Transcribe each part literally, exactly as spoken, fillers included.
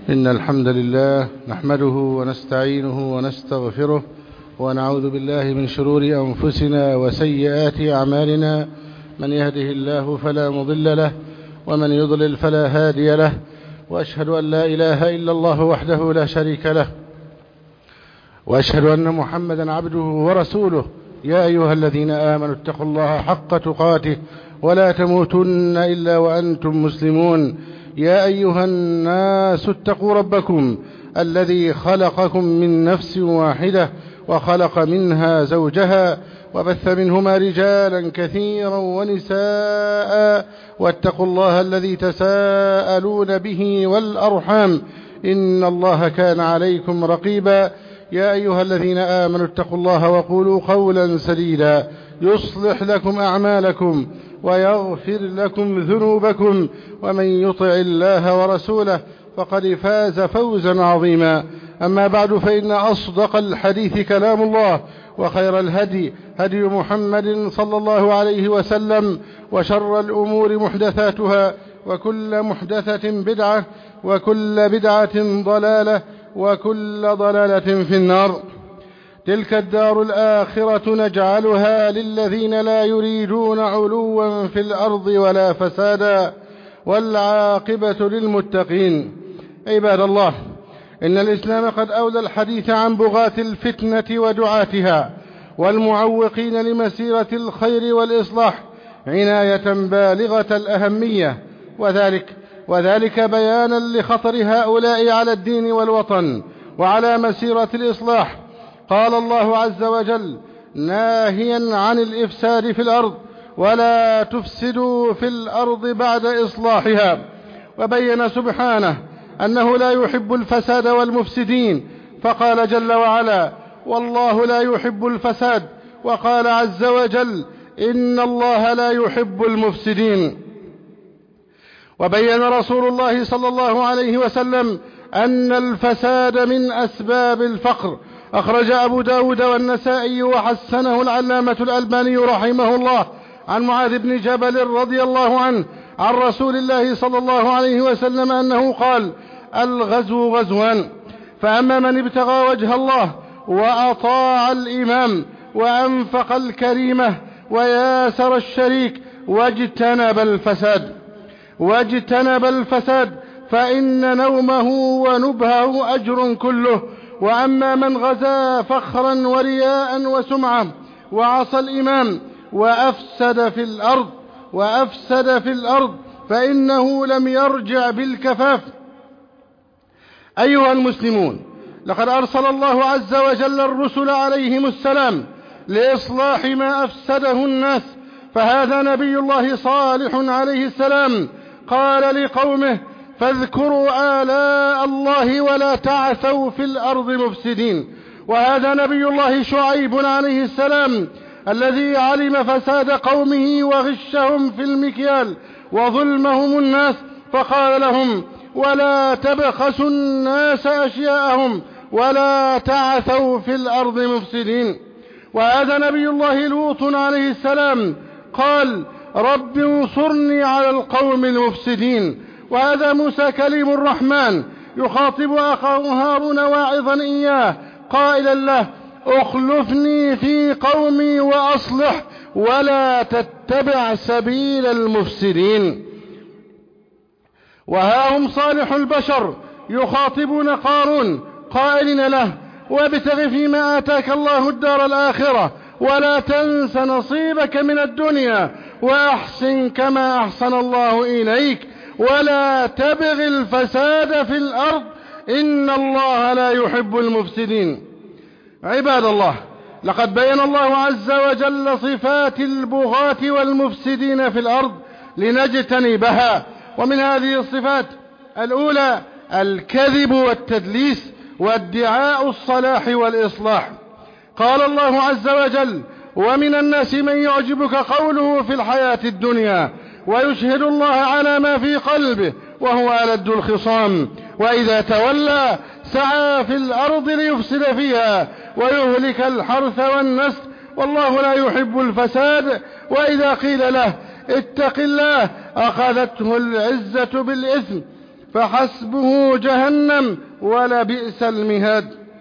إن الحمد لله نحمده ونستعينه ونستغفره ونعوذ بالله من شرور أنفسنا وسيئات أعمالنا. من يهده الله فلا مضل له ومن يضلل فلا هادي له، وأشهد أن لا إله إلا الله وحده لا شريك له، وأشهد أن محمدا عبده ورسوله. يا أيها الذين آمنوا اتقوا الله حق تقاته ولا تموتن إلا وأنتم مسلمون. يا أيها الناس اتقوا ربكم الذي خلقكم من نفس واحدة وخلق منها زوجها وبث منهما رجالا كثيرا ونساء، واتقوا الله الذي تساءلون به والأرحام إن الله كان عليكم رقيبا. يا أيها الذين آمنوا اتقوا الله وقولوا قولا سديدا يصلح لكم أعمالكم ويغفر لكم ذنوبكم، ومن يطع الله ورسوله فقد فاز فوزا عظيما. أما بعد، فإن أصدق الحديث كلام الله، وخير الهدي هدي محمد صلى الله عليه وسلم، وشر الأمور محدثاتها، وكل محدثة بدعة، وكل بدعة ضلالة، وكل ضلالة في النار. تلك الدار الآخرة نجعلها للذين لا يريدون علوا في الأرض ولا فسادا، والعاقبة للمتقين. عباد الله، إن الإسلام قد أولى الحديث عن بغاة الفتنة ودعاتها والمعوقين لمسيرة الخير والإصلاح عناية بالغة الأهمية، وذلك وذلك بيانا لخطر هؤلاء على الدين والوطن وعلى مسيرة الإصلاح. قال الله عز وجل ناهيا عن الإفساد في الأرض: ولا تفسدوا في الأرض بعد إصلاحها. وبين سبحانه أنه لا يحب الفساد والمفسدين، فقال جل وعلا: والله لا يحب الفساد. وقال عز وجل: إن الله لا يحب المفسدين. وبين رسول الله صلى الله عليه وسلم أن الفساد من أسباب الفقر. أخرج أبو داود والنسائي وحسنه العلامة الألباني رحمه الله عن معاذ بن جبل رضي الله عنه عن رسول الله صلى الله عليه وسلم أنه قال: الغزو غزوان، فأما من ابتغى وجه الله وأطاع الإمام وأنفق الكريمة وياسر الشريك واجتنب الفساد واجتنب الفساد فإن نومه ونبهه أجر كله. وأما من غزا فخرا ورياء وسمعة وعصى الإمام وأفسد في الأرض وأفسد في الأرض فإنه لم يرجع بالكفاف. أيها المسلمون، لقد أرسل الله عز وجل الرسل عليهم السلام لإصلاح ما أفسده الناس، فهذا نبي الله صالح عليه السلام قال لقومه: فاذكروا آلاء الله ولا تعثوا في الأرض مفسدين. وهذا نبي الله شعيب عليه السلام الذي علم فساد قومه وغشهم في المكيال وظلمهم الناس، فقال لهم: ولا تبخسوا الناس أشياءهم ولا تعثوا في الأرض مفسدين. وهذا نبي الله لوط عليه السلام قال: رب انصرني على القوم المفسدين. وهذا موسى كليم الرحمن يخاطب أخاه هارون واعظا إياه قائلا له: اخلفني في قومي وأصلح ولا تتبع سبيل المفسدين. وها هم صالح البشر يخاطبون قارون قائلين له: وابتغ فيما آتاك الله الدار الآخرة ولا تنس نصيبك من الدنيا وأحسن كما أحسن الله إليك ولا تبغ الفساد في الأرض إن الله لا يحب المفسدين. عباد الله، لقد بين الله عز وجل صفات البغاة والمفسدين في الأرض لنجتنبها. ومن هذه الصفات: الأولى الكذب والتدليس وادعاء الصلاح والإصلاح. قال الله عز وجل: ومن الناس من يعجبك قوله في الحياة الدنيا ويشهد الله على ما في قلبه وهو ألد الخصام وإذا تولى سعى في الأرض ليفسد فيها ويهلك الحرث والنسل والله لا يحب الفساد. وإذا قيل له اتق الله أخذته العزة بالإثم فحسبه جهنم ولبئس المهاد.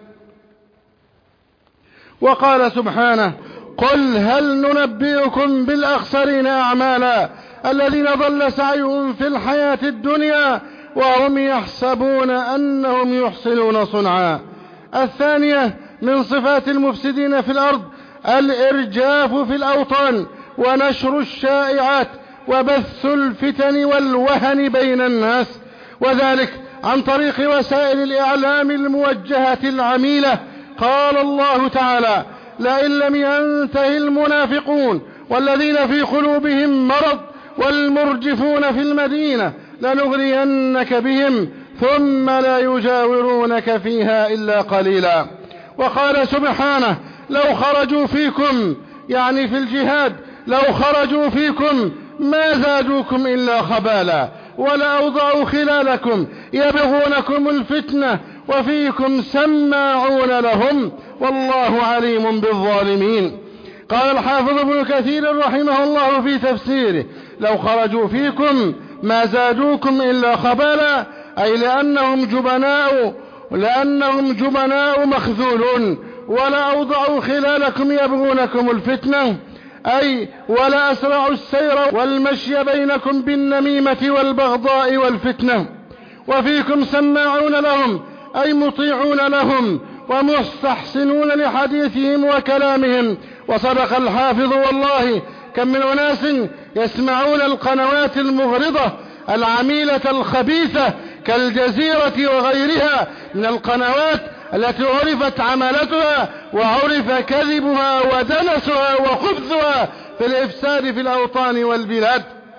وقال سبحانه: قل هل ننبئكم بالأخسرين أعمالا الذين ضل سعيهم في الحياة الدنيا وهم يحسبون أنهم يحسنون صنعا. الثانية من صفات المفسدين في الأرض الإرجاف في الأوطان ونشر الشائعات وبث الفتن والوهن بين الناس، وذلك عن طريق وسائل الإعلام الموجهة العميلة. قال الله تعالى: لئن لم ينته المنافقون والذين في قلوبهم مرض والمرجفون في المدينة لنغرينك بهم ثم لا يجاورونك فيها إلا قليلا. وقال سبحانه: لو خرجوا فيكم، يعني في الجهاد، لو خرجوا فيكم ما زادوكم إلا خبالا ولأوضعوا خلالكم يبغونكم الفتنة وفيكم سماعون لهم والله عليم بالظالمين. قال الحافظ ابن كثير رحمه الله في تفسيره: لو خرجوا فيكم ما زادوكم إلا خبالا، أي لأنهم جبناء لأنهم جبناء مخذولون. ولا أوضعوا خلالكم يبغونكم الفتنة، أي ولا أسرعوا السير والمشي بينكم بالنميمة والبغضاء والفتنة. وفيكم سماعون لهم، أي مطيعون لهم ومستحسنون لحديثهم وكلامهم. وصدق الحافظ والله كم من أناس يسمعون القنوات المغرضة العميلة الخبيثة كالجزيرة وغيرها من القنوات التي عرفت عملتها وعرف كذبها ودنسها وخبثها في الإفساد في الأوطان والبلاد،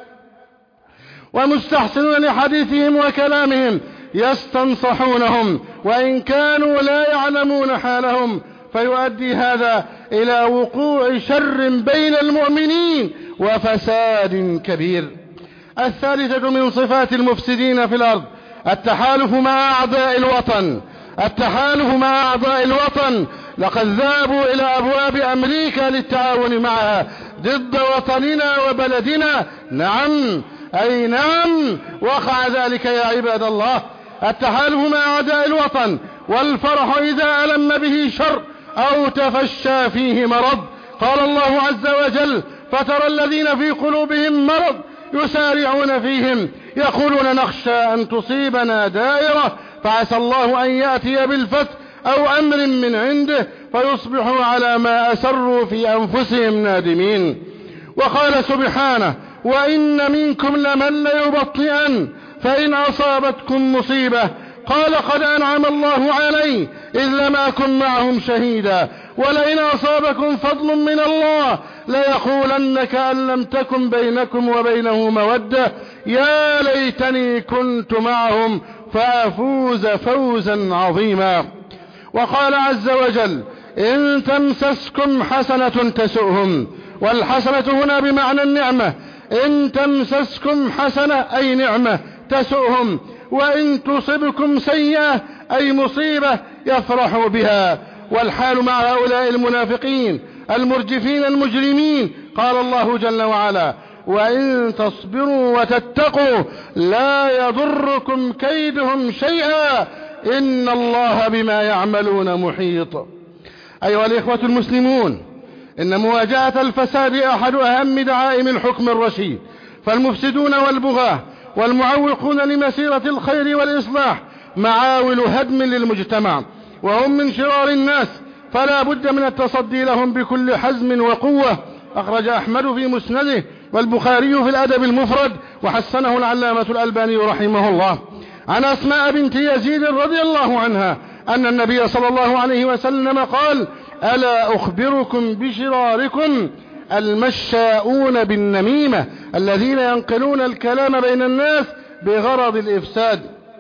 ومستحسنون لحديثهم وكلامهم يستنصحونهم وإن كانوا لا يعلمون حالهم، فيؤدي هذا إلى وقوع شر بين المؤمنين وفساد كبير. الثالثة من صفات المفسدين في الأرض التحالف مع أعداء الوطن. التحالف مع أعداء الوطن، لقد ذهبوا إلى أبواب أمريكا للتعاون معها ضد وطننا وبلدنا. نعم، أي نعم، وقع ذلك يا عباد الله. التحالف مع أعداء الوطن والفرح إذا ألم به شر أو تفشى فيه مرض. قال الله عز وجل: فترى الذين في قلوبهم مرض يسارعون فيهم يقولون نخشى أن تصيبنا دائرة فعسى الله أن يأتي بالفتح أو أمر من عنده فيصبحوا على ما أسروا في أنفسهم نادمين. وقال سبحانه: وإن منكم لمن ليبطئن فإن أصابتكم مصيبة قال قد أنعم الله علي إذ لم أكن معهم شهيدا ولئن أصابكم فضل من الله ليقولن كأن لم تكن بينكم وبينه مودة يا ليتني كنت معهم فأفوز فوزا عظيما. وقال عز وجل: إن تمسسكم حسنة تسؤهم، والحسنة هنا بمعنى النعمة. إن تمسسكم حسنة أي نعمة تسؤهم، وإن تصبكم سيئة أي مصيبة يفرحوا بها. والحال مع هؤلاء المنافقين المرجفين المجرمين. قال الله جل وعلا: وإن تصبروا وتتقوا لا يضركم كيدهم شيئا إن الله بما يعملون محيط. أيها الإخوة المسلمون، إن مواجهة الفساد أحد أهم دعائم الحكم الرشيد، فالمفسدون والبغاة والمعوقون لمسيرة الخير والإصلاح معاول هدم للمجتمع، وهم من شرار الناس، فلا بد من التصدي لهم بكل حزم وقوة. أخرج أحمد في مسنده والبخاري في الأدب المفرد وحسنه العلامة الألباني رحمه الله عن أسماء بنت يزيد رضي الله عنها أن النبي صلى الله عليه وسلم قال: ألا أخبركم بشراركم؟ المشاؤون بالنميمة الذين ينقلون الكلام بين الناس بغرض الإفساد.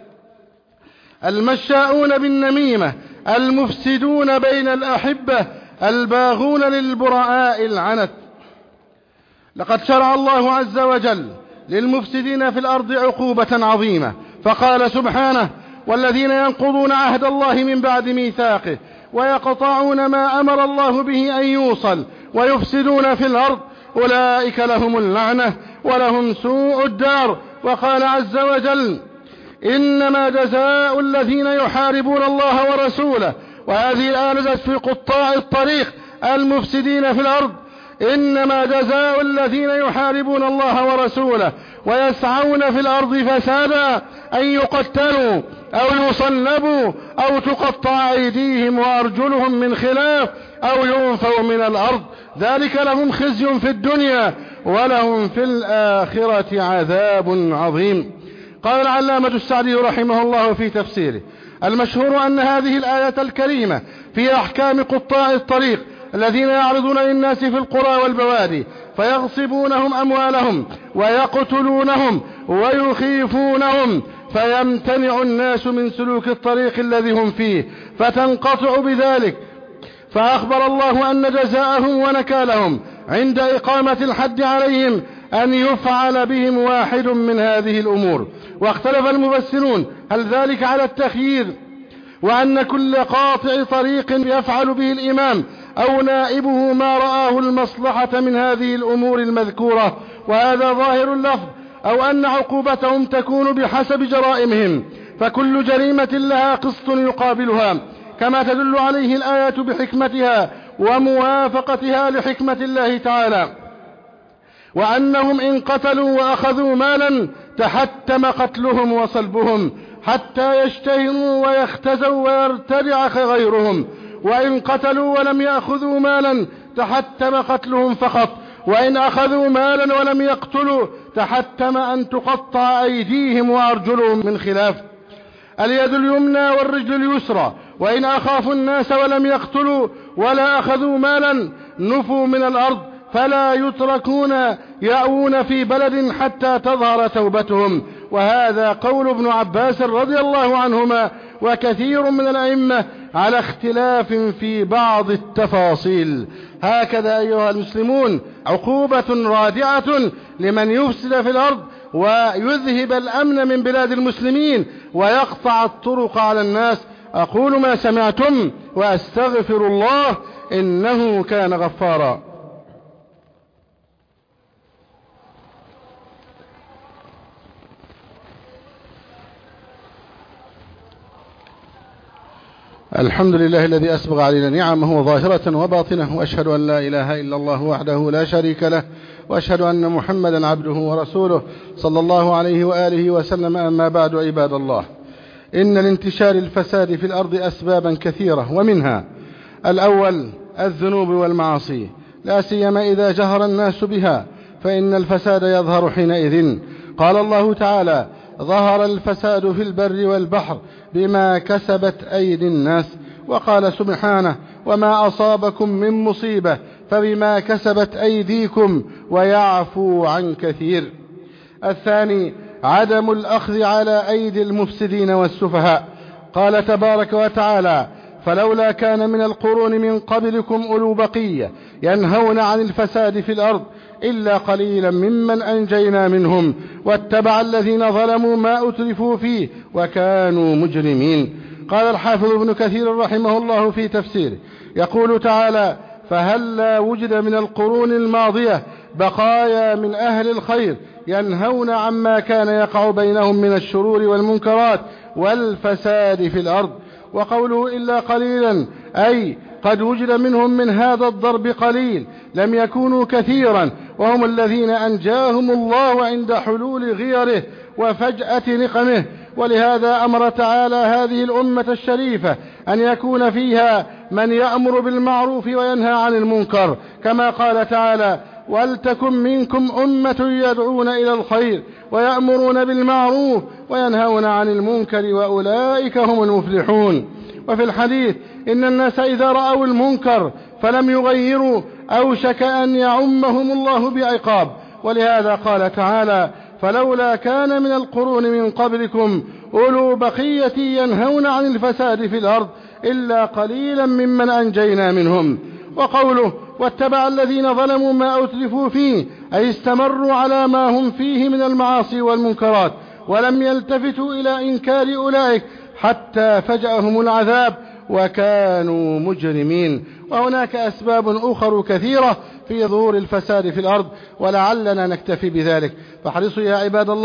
المشاؤون بالنميمة المفسدون بين الأحبة الباغون للبراء العنت. لقد شرع الله عز وجل للمفسدين في الأرض عقوبة عظيمة، فقال سبحانه: والذين ينقضون عهد الله من بعد ميثاقه ويقطعون ما أمر الله به أن يوصل ويفسدون في الأرض أولئك لهم اللعنة ولهم سوء الدار. وقال عز وجل: إنما جزاء الذين يحاربون الله ورسوله، وهذه الآية نزلت في قطاع الطريق المفسدين في الأرض. إنما جزاء الذين يحاربون الله ورسوله ويسعون في الأرض فسادا أن يقتلوا أو يصلبوا أو تقطع أيديهم وأرجلهم من خلاف أو ينفوا من الأرض، ذلك لهم خزي في الدنيا ولهم في الآخرة عذاب عظيم. قال العلامة السعدي رحمه الله في تفسيره: المشهور أن هذه الآية الكريمة في أحكام قطاع الطريق الذين يعرضون للناس في القرى والبوادي فيغصبونهم أموالهم ويقتلونهم ويخيفونهم، فيمتنع الناس من سلوك الطريق الذي هم فيه فتنقطع بذلك. فأخبر الله أن جزاءهم ونكالهم عند إقامة الحد عليهم أن يفعل بهم واحد من هذه الأمور. واختلف المفسرون هل ذلك على التخيير، وأن كل قاطع طريق يفعل به الإمام أو نائبه ما رآه المصلحة من هذه الأمور المذكورة، وهذا ظاهر اللفظ، أو أن عقوبتهم تكون بحسب جرائمهم، فكل جريمة لها قسط يقابلها، كما تدل عليه الآية بحكمتها وموافقتها لحكمة الله تعالى. وأنهم إن قتلوا وأخذوا مالا تحتم قتلهم وصلبهم حتى يشتهروا ويختزوا ويرتدع غيرهم، وإن قتلوا ولم يأخذوا مالا تحتم قتلهم فقط، وإن أخذوا مالا ولم يقتلوا تحتم أن تقطع أيديهم وأرجلهم من خلاف، اليد اليمنى والرجل اليسرى. وإن أخافوا الناس ولم يقتلوا ولا أخذوا مالا نفوا من الأرض، فلا يتركون يأوون في بلد حتى تظهر توبتهم. وهذا قول ابن عباس رضي الله عنهما وكثير من الأئمة على اختلاف في بعض التفاصيل. هكذا أيها المسلمون عقوبة رادعة لمن يفسد في الأرض ويذهب الأمن من بلاد المسلمين ويقطع الطرق على الناس. أقول ما سمعتم وأستغفر الله إنه كان غفارا. الحمد لله الذي أسبغ علينا نعمه ظاهرة وباطنة، وأشهد أن لا إله إلا الله وحده لا شريك له، وأشهد أن محمدا عبده ورسوله صلى الله عليه وآله وسلم. أما بعد، عباد الله، إن لانتشار الفساد في الأرض أسبابا كثيرة، ومنها الأول الذنوب والمعاصي، لا سيما إذا جهر الناس بها، فإن الفساد يظهر حينئذ. قال الله تعالى: ظهر الفساد في البر والبحر بما كسبت أيدي الناس. وقال سبحانه: وما أصابكم من مصيبة فبما كسبت أيديكم ويعفو عن كثير. الثاني عدم الأخذ على أيدي المفسدين والسفهاء. قال تبارك وتعالى: فلولا كان من القرون من قبلكم أولو بقية ينهون عن الفساد في الأرض إلا قليلا ممن أنجينا منهم واتبع الذين ظلموا ما أترفوا فيه وكانوا مجرمين. قال الحافظ ابن كثير رحمه الله في تفسيره يقول تعالى: فهلا وجد من القرون الماضية بقايا من أهل الخير ينهون عما كان يقع بينهم من الشرور والمنكرات والفساد في الأرض. وقوله إلا قليلا أي قد وجد منهم من هذا الضرب قليل لم يكونوا كثيرا، وهم الذين أنجاهم الله عند حلول غيره وفجأة نقمه. ولهذا أمر تعالى هذه الأمة الشريفة أن يكون فيها من يأمر بالمعروف وينهى عن المنكر، كما قال تعالى: ولتكن منكم أمة يدعون إلى الخير ويأمرون بالمعروف وينهون عن المنكر وأولئك هم المفلحون. وفي الحديث: إن الناس إذا رأوا المنكر فلم يغيروا أوشك أن يعمهم الله بعقاب. ولهذا قال تعالى: فلولا كان من القرون من قبلكم أولو بقية ينهون عن الفساد في الأرض إلا قليلا ممن أنجينا منهم. وقوله: واتبع الذين ظلموا ما أترفوا فيه أي استمروا على ما هم فيه من المعاصي والمنكرات ولم يلتفتوا إلى إنكار أولئك حتى فجأهم العذاب وكانوا مجرمين. وهناك أسباب أخرى كثيرة في ظهور الفساد في الأرض، ولعلنا نكتفي بذلك. فاحرصوا يا عباد الله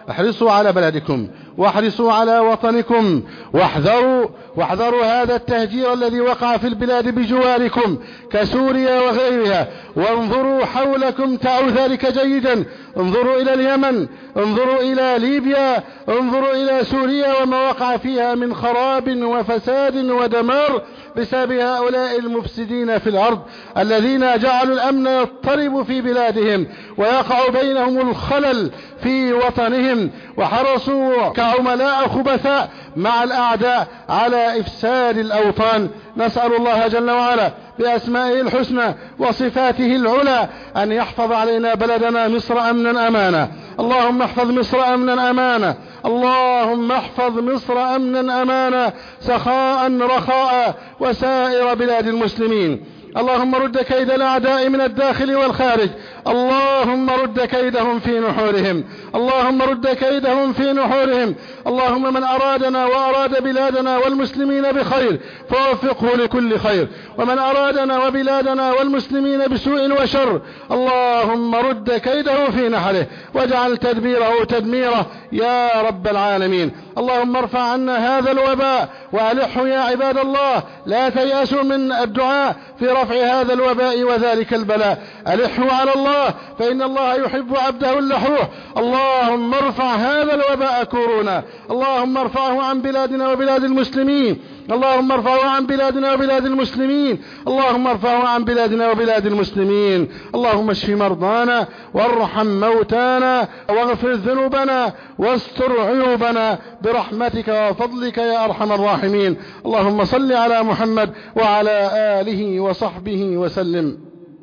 احرصوا على بلدكم واحرصوا على وطنكم، واحذروا واحذروا هذا التهجير الذي وقع في البلاد بجواركم كسوريا وغيرها، وانظروا حولكم تعوا ذلك جيدا. انظروا إلى اليمن، انظروا إلى ليبيا، انظروا إلى سوريا وما وقع فيها من خراب وفساد ودمار بسبب هؤلاء المفسدين في الأرض الذين جعلوا الأمن يضطرب في بلادهم ويقع بينهم الخلل في وطنهم، وحرصوا كعملاء خبثاء مع الأعداء على إفساد الأوطان. نسأل الله جل وعلا بأسمائه الحسنى وصفاته العلى أن يحفظ علينا بلدنا مصر أمنا أمانا. اللهم احفظ مصر أمنا أمانا، اللهم احفظ مصر أمنا أمانا، سخاء رخاء وسائر بلاد المسلمين. اللهم رد كيد الأعداء من الداخل والخارج، اللهم رد كيدهم في نحورهم، اللهم رد كيدهم في نحورهم. اللهم من أرادنا وأراد بلادنا والمسلمين بخير فوفقه لكل خير، ومن أرادنا وبلادنا والمسلمين بسوء وشر اللهم رد كيده في نحره واجعل تدبيره تدميره يا رب العالمين. اللهم ارفع عنا هذا الوباء وألحه يا عباد الله، لا تيأسوا من الدعاء في رفع هذا الوباء وذلك البلاء، ألحوا على الله فإن الله يحب عبده اللحوح. اللهم ارفع هذا الوباء كورونا، اللهم ارفعه عن بلادنا وبلاد المسلمين، اللهم ارفعه عن بلادنا وبلاد المسلمين، اللهم ارفعه عن بلادنا وبلاد المسلمين. اللهم اشف مرضانا وارحم موتانا واغفر ذنوبنا واستر عيوبنا برحمتك وفضلك يا أرحم الراحمين. اللهم صل على محمد وعلى آله وصحبه وسلم.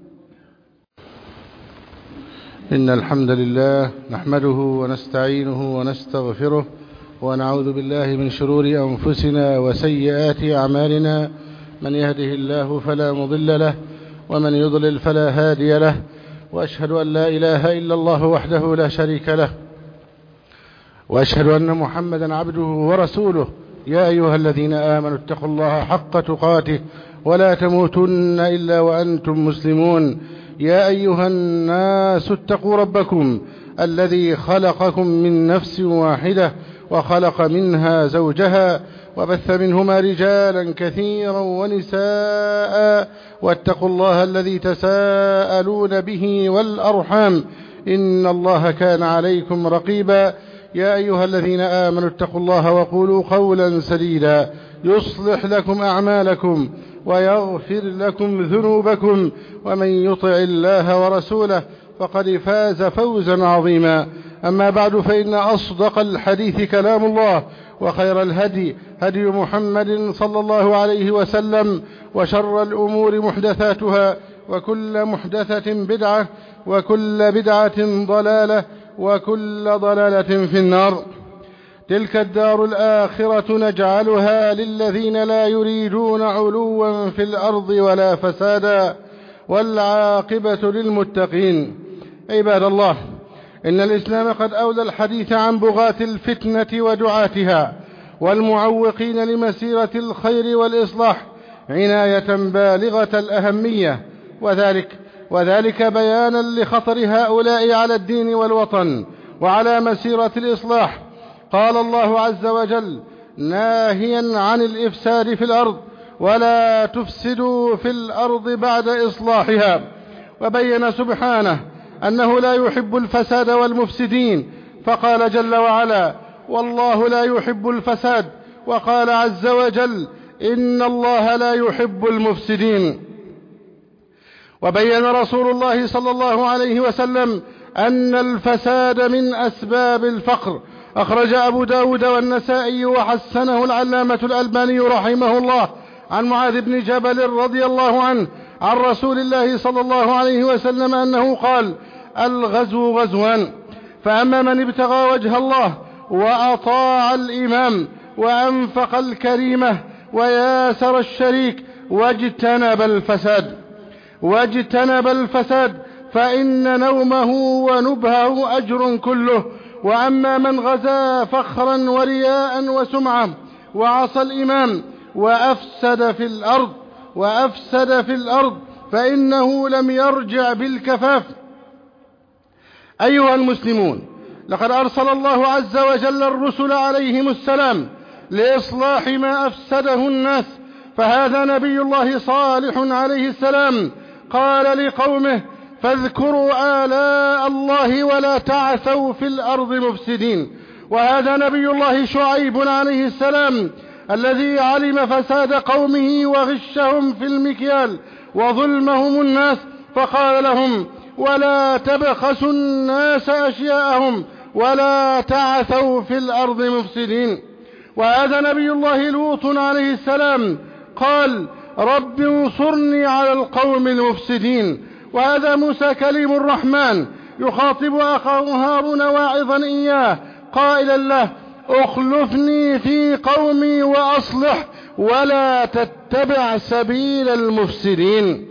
إن الحمد لله نحمده ونستعينه ونستغفره ونعوذ بالله من شرور أنفسنا وسيئات أعمالنا، من يهده الله فلا مضل له ومن يضلل فلا هادي له، وأشهد أن لا إله إلا الله وحده لا شريك له، وأشهد أن محمدا عبده ورسوله. يا أيها الذين آمنوا اتقوا الله حق تقاته ولا تموتن إلا وأنتم مسلمون. يا أيها الناس اتقوا ربكم الذي خلقكم من نفس واحدة وخلق منها زوجها وبث منهما رجالا كثيرا ونساء، واتقوا الله الذي تساءلون به والأرحام إن الله كان عليكم رقيبا. يا أيها الذين آمنوا اتقوا الله وقولوا قولا سديدا يصلح لكم أعمالكم ويغفر لكم ذنوبكم، ومن يطع الله ورسوله فقد فاز فوزا عظيما. أما بعد، فإن أصدق الحديث كلام الله، وخير الهدي هدي محمد صلى الله عليه وسلم، وشر الأمور محدثاتها، وكل محدثة بدعة، وكل بدعة ضلالة، وكل ضلالة في النار. تلك الدار الآخرة نجعلها للذين لا يريدون علوا في الأرض ولا فسادا، والعاقبة للمتقين. عباد الله، إن الإسلام قد أولى الحديث عن بغاة الفتنة ودعاتها والمعوقين لمسيرة الخير والإصلاح عناية بالغة الأهمية، وذلك, وذلك بيانا لخطر هؤلاء على الدين والوطن وعلى مسيرة الإصلاح. قال الله عز وجل ناهيا عن الإفساد في الأرض ولا تفسدوا في الأرض بعد إصلاحها، وبين سبحانه أنه لا يحب الفساد والمفسدين، فقال جل وعلا والله لا يحب الفساد، وقال عز وجل إن الله لا يحب المفسدين. وبين رسول الله صلى الله عليه وسلم أن الفساد من أسباب الفقر. أخرج أبو داود والنسائي وحسنه العلامة الألباني رحمه الله عن معاذ بن جبل رضي الله عنه عن رسول الله صلى الله عليه وسلم أنه قال الغزو غزوان، فأما من ابتغى وجه الله وأطاع الإمام وأنفق الكريمة وياسر الشريك واجتنب الفساد واجتنب الفساد فإن نومه ونبهه أجر كله. وأما من غزا فخرا ورياء وسمعة وعصى الإمام وأفسد في الأرض وأفسد في الأرض فإنه لم يرجع بالكفاف. أيها المسلمون، لقد أرسل الله عز وجل الرسل عليهم السلام لإصلاح ما أفسده الناس، فهذا نبي الله صالح عليه السلام قال لقومه: فاذكروا آلاء الله ولا تعثوا في الأرض مفسدين. وهذا نبي الله شعيب عليه السلام الذي علم فساد قومه وغشهم في المكيال وظلمهم الناس، فقال لهم: ولا تبخسوا الناس أشياءهم ولا تعثوا في الأرض مفسدين. وهذا نبي الله لوط عليه السلام قال: رب انصرني على القوم المفسدين. وهذا موسى كليم الرحمن يخاطب أخاه هارون واعظا إياه قائلا له: اخلفني في قومي وأصلح ولا تتبع سبيل المفسدين.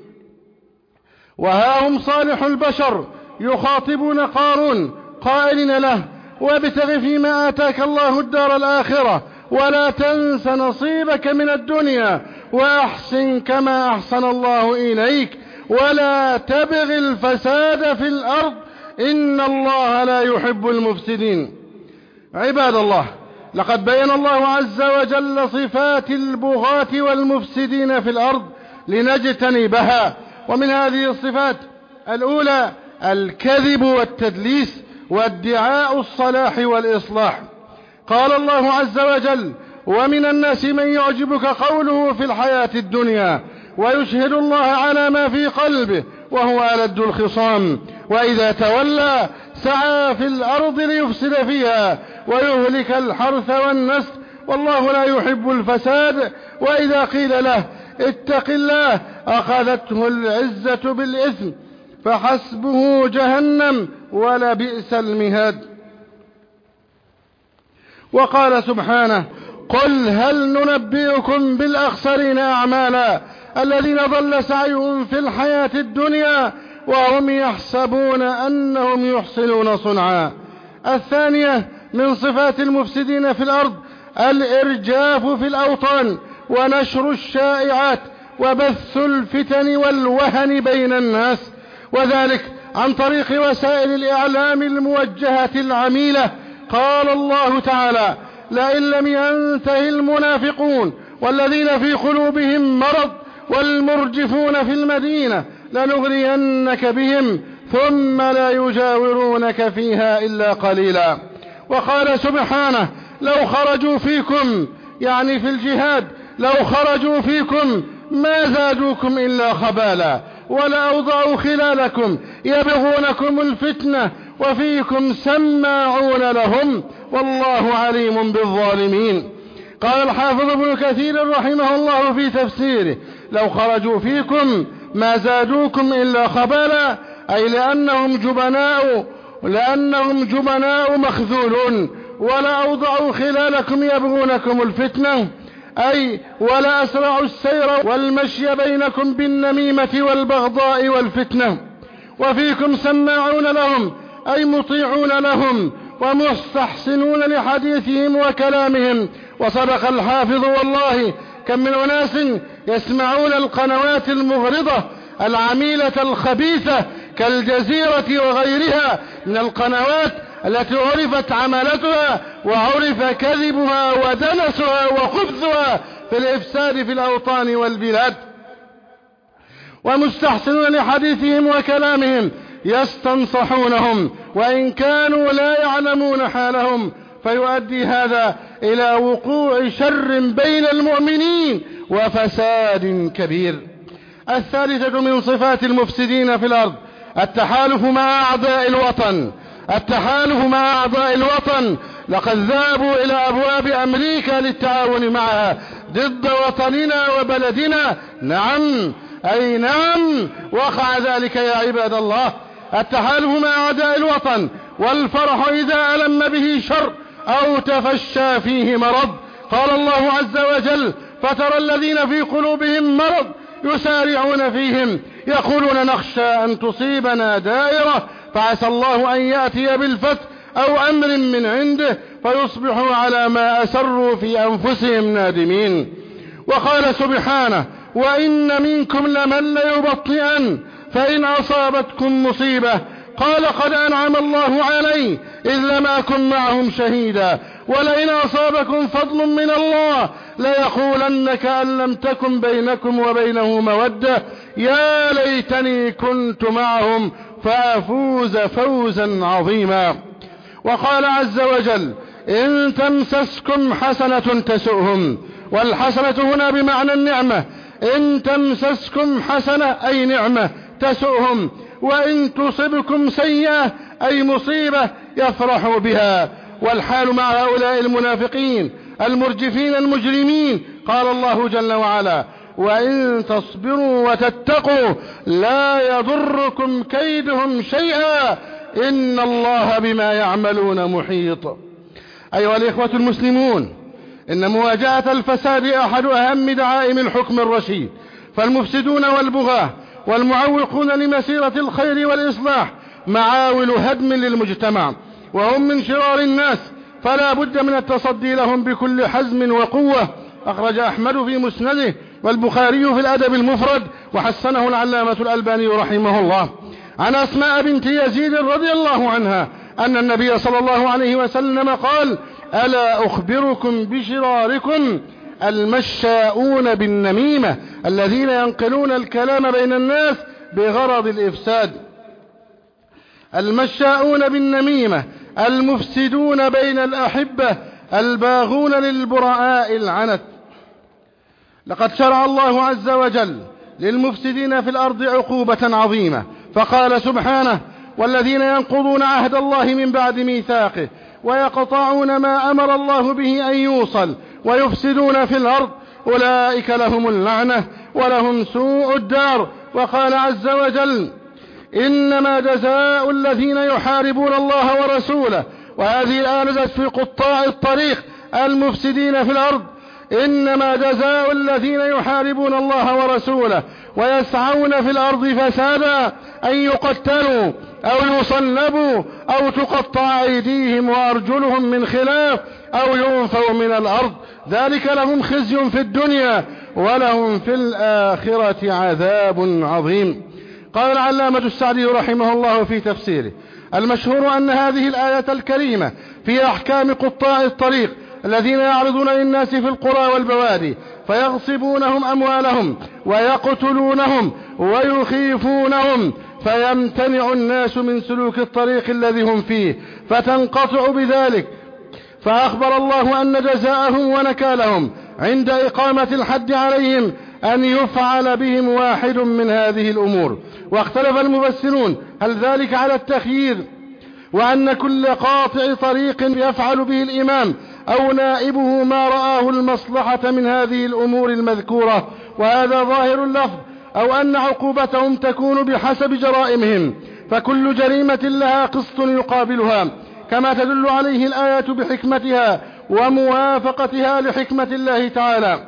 وها هم صالح البشر يخاطبون قارون قائلين له: وابتغ فيما آتاك الله الدار الآخرة ولا تنس نصيبك من الدنيا وأحسن كما أحسن الله إليك ولا تبغ الفساد في الأرض إن الله لا يحب المفسدين. عباد الله، لقد بين الله عز وجل صفات البغاة والمفسدين في الأرض لنجتنبها، ومن هذه الصفات الأولى الكذب والتدليس وادعاء الصلاح والإصلاح. قال الله عز وجل: ومن الناس من يعجبك قوله في الحياة الدنيا ويشهد الله على ما في قلبه وهو ألد الخصام وإذا تولى سعى في الأرض ليفسد فيها ويهلك الحرث والنسل والله لا يحب الفساد. وإذا قيل له اتق الله أخذته العزة بالإثم فحسبه جهنم ولبئس المهاد. وقال سبحانه: قل هل ننبئكم بالأخسرين أعمالا الذين ضل سعيهم في الحياة الدنيا وهم يحسبون أنهم يحسنون صنعا. الثانية من صفات المفسدين في الأرض الإرجاف في الأوطان ونشر الشائعات وبث الفتن والوهن بين الناس، وذلك عن طريق وسائل الإعلام الموجهة العميلة. قال الله تعالى: لئن لم ينته المنافقون والذين في قلوبهم مرض والمرجفون في المدينة لنغرينك بهم ثم لا يجاورونك فيها إلا قليلا. وقال سبحانه: لو خرجوا فيكم، يعني في الجهاد، لو خرجوا فيكم ما زادوكم إلا خبالا ولأوضعوا خلالكم يبغونكم الفتنة وفيكم سماعون لهم والله عليم بالظالمين. قال الحافظ ابن كثير رحمه الله في تفسيره: لو خرجوا فيكم ما زادوكم إلا خبالا، أي لأنهم جبناء لأنهم جبناء مخذولون. ولا أوضعوا خلالكم يبغونكم الفتنة، أي ولا أسرعوا السير والمشي بينكم بالنميمة والبغضاء والفتنة. وفيكم سماعون لهم، أي مطيعون لهم ومستحسنون لحديثهم وكلامهم. وصدق الحافظ والله كم من أناس يسمعون القنوات المغرضة العميلة الخبيثة كالجزيرة وغيرها من القنوات التي عرفت عملتها وعرف كذبها ودنسها وخبثها في الإفساد في الأوطان والبلاد. ومستحسنون لحديثهم وكلامهم يستنصحونهم وإن كانوا لا يعلمون حالهم، فيؤدي هذا إلى وقوع شر بين المؤمنين وفساد كبير. الثالثة من صفات المفسدين في الأرض التحالف مع أعداء الوطن. التحالف مع أعداء الوطن، لقد ذهبوا إلى أبواب أمريكا للتعاون معها ضد وطننا وبلدنا. نعم، أي نعم، وقع ذلك يا عباد الله. التحالف مع أعداء الوطن والفرح إذا ألم به شر أو تفشى فيه مرض. قال الله عز وجل: فترى الذين في قلوبهم مرض يسارعون فيهم يقولون نخشى أن تصيبنا دائرة فعسى الله أن يأتي بالفتح أو أمر من عنده فيصبحوا على ما أسروا في أنفسهم نادمين. وقال سبحانه: وإن منكم لمن ليبطئن فإن أصابتكم مصيبة قال قد أنعم الله علي إذ لم أكن معهم شهيدا ولئن أصابكم فضل من الله ليقولن كأن لم تكن بينكم وبينه مودة يا ليتني كنت معهم فأفوز فوزا عظيما. وقال عز وجل إن تمسسكم حسنة تسؤهم، والحسنة هنا بمعنى النعمة، إن تمسسكم حسنة أي نعمة تسؤهم، وإن تصبكم سيئة أي مصيبة يفرحوا بها. والحال مع هؤلاء المنافقين المرجفين المجرمين قال الله جل وعلا وإن تصبروا وتتقوا لا يضركم كيدهم شيئا إن الله بما يعملون محيط. أيها الإخوة المسلمون، إن مواجهة الفساد أحد أهم دعائم الحكم الرشيد، فالمفسدون والبغاة والمعوقون لمسيرة الخير والإصلاح معاول هدم للمجتمع، وهم من شرار الناس، فلا بد من التصدي لهم بكل حزم وقوة. أخرج أحمد في مسنده والبخاري في الأدب المفرد وحسنه العلامة الألباني رحمه الله عن أسماء بنت يزيد رضي الله عنها أن النبي صلى الله عليه وسلم قال ألا أخبركم بشراركم المشاؤون بالنميمة الذين ينقلون الكلام بين الناس بغرض الإفساد. المشاؤون بالنميمة المفسدون بين الأحبة الباغون للبراء العنت. لقد شرع الله عز وجل للمفسدين في الأرض عقوبة عظيمة، فقال سبحانه والذين ينقضون عهد الله من بعد ميثاقه ويقطعون ما أمر الله به أن يوصل ويفسدون في الأرض أولئك لهم اللعنة ولهم سوء الدار. وقال عز وجل إنما جزاء الذين يحاربون الله ورسوله، وهذه الآية نزلت في قطاع الطريق المفسدين في الأرض، إنما جزاء الذين يحاربون الله ورسوله ويسعون في الأرض فسادا أن يقتلوا أو يصلبوا أو تقطع أيديهم وأرجلهم من خلاف أو ينفوا من الأرض ذلك لهم خزي في الدنيا ولهم في الآخرة عذاب عظيم. قال العلامة السعدي رحمه الله في تفسيره المشهور أن هذه الآية الكريمة في أحكام قطاع الطريق الذين يعرضون للناس في القرى والبوادي فيغصبونهم أموالهم ويقتلونهم ويخيفونهم فيمتنع الناس من سلوك الطريق الذي هم فيه فتنقطع بذلك. فأخبر الله أن جزاءهم ونكالهم عند إقامة الحد عليهم أن يفعل بهم واحد من هذه الأمور. واختلف المفسرون هل ذلك على التخيير وأن كل قاطع طريق يفعل به الإمام أو نائبه ما رآه المصلحة من هذه الأمور المذكورة، وهذا ظاهر اللفظ، أو أن عقوبتهم تكون بحسب جرائمهم، فكل جريمة لها قسط يقابلها، كما تدل عليه الآية بحكمتها وموافقتها لحكمة الله تعالى،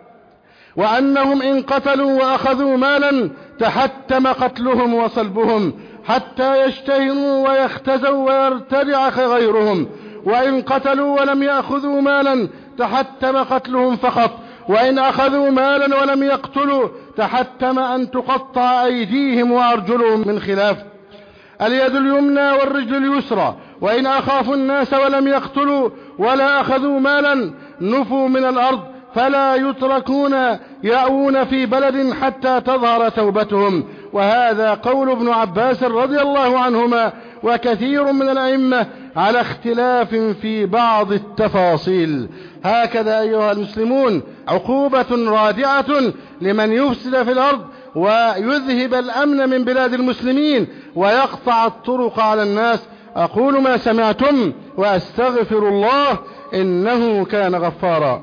وأنهم إن قتلوا وأخذوا مالا تحتم قتلهم وصلبهم حتى يشتهروا ويختزوا ويرتدع غيرهم، وإن قتلوا ولم يأخذوا مالا تحتم قتلهم فقط، وإن أخذوا مالا ولم يقتلوا تحتم أن تقطع أيديهم وأرجلهم من خلاف، اليد اليمنى والرجل اليسرى. وإن أخافوا الناس ولم يقتلوا ولا أخذوا مالا نفوا من الأرض فلا يتركون يأوون في بلد حتى تظهر توبتهم. وهذا قول ابن عباس رضي الله عنهما وكثير من الأئمة على اختلاف في بعض التفاصيل. هكذا أيها المسلمون عقوبة رادعة لمن يفسد في الأرض ويذهب الأمن من بلاد المسلمين ويقطع الطرق على الناس. أقول ما سمعتم وأستغفر الله إنه كان غفارا.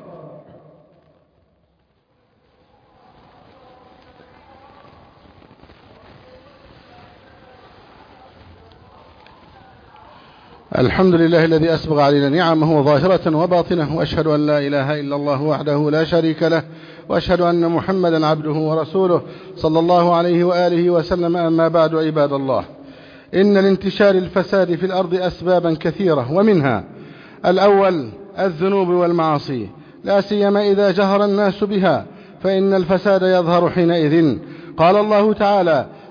الحمد لله الذي أسبغ علينا نعمه ظاهرة وباطنة، وأشهد أن لا إله إلا الله وحده لا شريك له، وأشهد أن محمدا عبده ورسوله صلى الله عليه وآله وسلم. أما بعد، عباد الله، إن لانتشار الفساد في الأرض أسبابا كثيرة، ومنها الأول الذنوب والمعاصي، لا سيما إذا جهر الناس بها، فإن الفساد يظهر حينئذ. قال الله تعالى: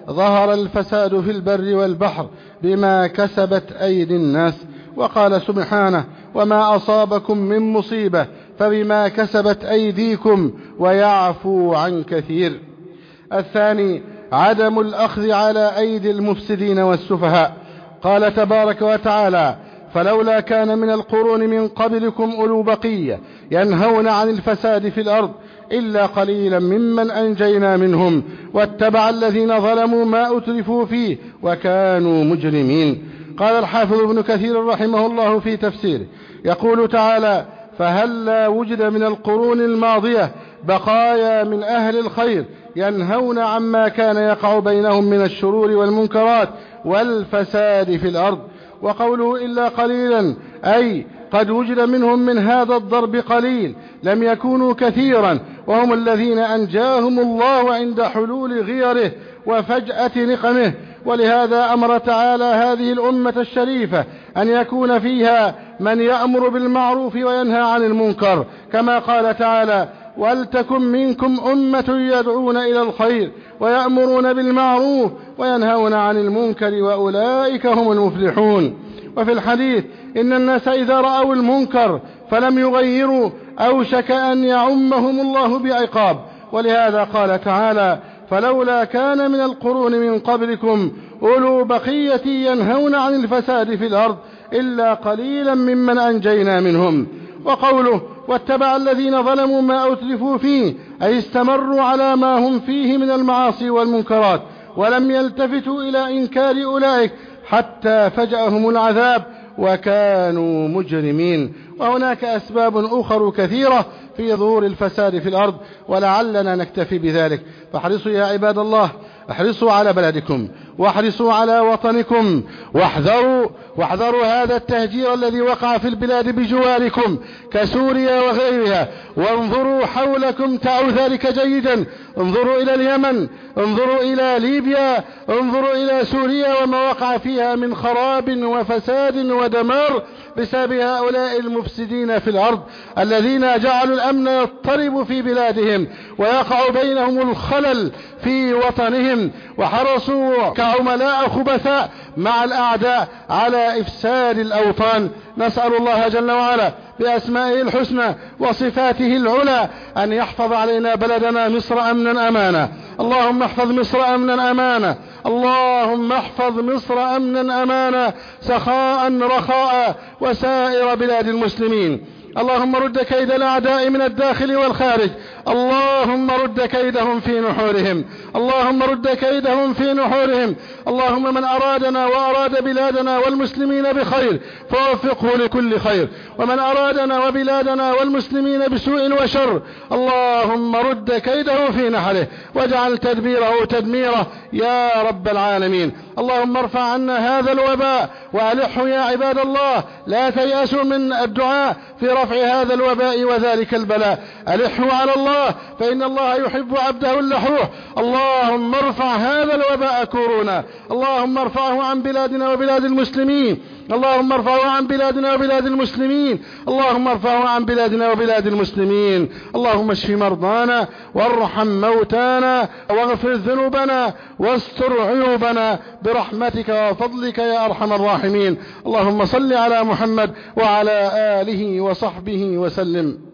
ظهر الفساد في البر والبحر بما كسبت أيدي الناس. وقال سبحانه: وما أصابكم من مصيبة فبما كسبت أيديكم ويعفو عن كثير. الثاني عدم الأخذ على أيدي المفسدين والسفهاء. قال تبارك وتعالى: فلولا كان من القرون من قبلكم أولو بقية ينهون عن الفساد في الأرض إلا قليلا ممن أنجينا منهم واتبع الذين ظلموا ما أترفوا فيه وكانوا مجرمين. قال الحافظ ابن كثير رحمه الله في تفسيره يقول تعالى: فهلا وجد من القرون الماضية بقايا من أهل الخير ينهون عما كان يقع بينهم من الشرور والمنكرات والفساد في الأرض. وقوله إلا قليلا أي قد وجد منهم من هذا الضرب قليل لم يكونوا كثيرا، وهم الذين أنجاهم الله عند حلول غيره وفجأة نقمه. ولهذا أمر تعالى هذه الأمة الشريفة أن يكون فيها من يأمر بالمعروف وينهى عن المنكر، كما قال تعالى: ولتكن منكم أمة يدعون إلى الخير ويأمرون بالمعروف وينهون عن المنكر وأولئك هم المفلحون. وفي الحديث: إن الناس إذا رأوا المنكر فلم يغيروا أوشك أن يعمهم الله بعقاب. ولهذا قال تعالى: فلولا كان من القرون من قبلكم أولو بقية ينهون عن الفساد في الأرض إلا قليلا ممن أنجينا منهم. وقوله: واتبع الذين ظلموا ما أترفوا فيه أي استمروا على ما هم فيه من المعاصي والمنكرات ظلم يلتفتوا إلى إنكار أولئك حتى فجأهم العذاب وكانوا مجرمين. وهناك أسباب أخرى كثيرة في ظهور الفساد في الأرض ولعلنا نكتفي بذلك. فاحرصوا يا عباد الله، احرصوا على بلدكم واحرصوا على وطنكم واحذروا واحذروا هذا التهجير الذي وقع في البلاد بجواركم كسوريا وغيرها، وانظروا حولكم تعوا ذلك جيدا. انظروا إلى اليمن، انظروا إلى ليبيا، انظروا إلى سوريا وما وقع فيها من خراب وفساد ودمار بسبب هؤلاء المفسدين في الأرض الذين جعلوا الأمن يضطرب في بلادهم ويقع بينهم الخلل في وطنهم، وحرصوا كعملاء خبثاء مع الأعداء على إفساد الأوطان. نسأل الله جل وعلا بأسمائه الحسنى وصفاته العلى أن يحفظ علينا بلدنا مصر أمنا أمانا. اللهم احفظ مصر أمنا أمانا، اللهم احفظ مصر أمنا أمانا، سخاء رخاء وسائر بلاد المسلمين. اللهم رد كيد الأعداء من الداخل والخارج، اللهم رد كيدهم في نحورهم، اللهم رد كيدهم في نحورهم. اللهم من أرادنا وأراد بلادنا والمسلمين بخير فوفقه لكل خير، ومن أرادنا وبلادنا والمسلمين بسوء وشر اللهم رد كيده في نحره واجعل تدبيره تدميره يا رب العالمين. اللهم ارفع عنا هذا الوباء وألحه يا عباد الله، لا تيأسوا من الدعاء في رفع هذا الوباء وذلك البلاء، ألحوا على الله فإن الله يحب عبده اللحوح. اللهم ارفع هذا الوباء كورونا، اللهم ارفعه عن بلادنا وبلاد المسلمين، اللهم ارفعه عن بلادنا وبلاد المسلمين، اللهم ارفعه عن بلادنا وبلاد المسلمين. اللهم اشف مرضانا وارحم موتانا واغفر ذنوبنا واستر عيوبنا برحمتك وفضلك يا أرحم الراحمين. اللهم صل على محمد وعلى آله وصحبه وسلم.